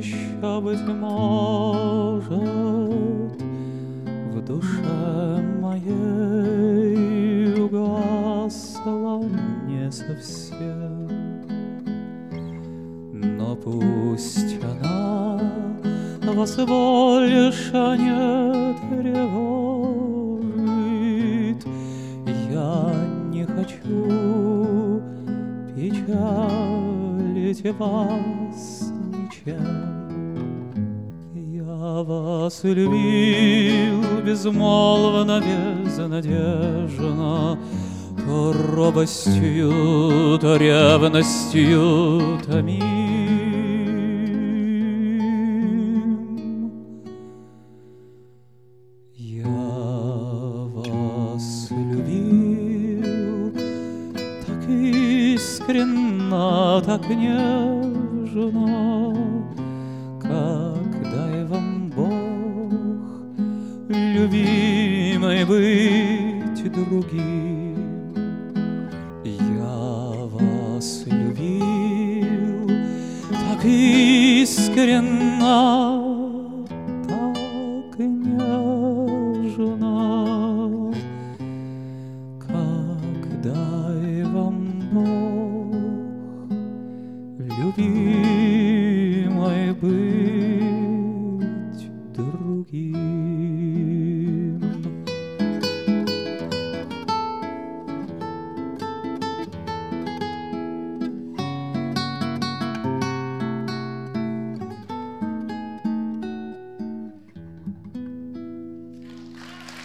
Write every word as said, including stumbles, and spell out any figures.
еще, быть может, в душе моей угасла не совсем. Но пусть она вас больше не тревожит, я не хочу печалить вас ничем. Я вас любил безмолвно, безнадежно, то робостью, то ревностью томим. Я вас любил так искренно, так нежно, как дай вам Бог, любимой, быть другим. Я вас любил так искренно,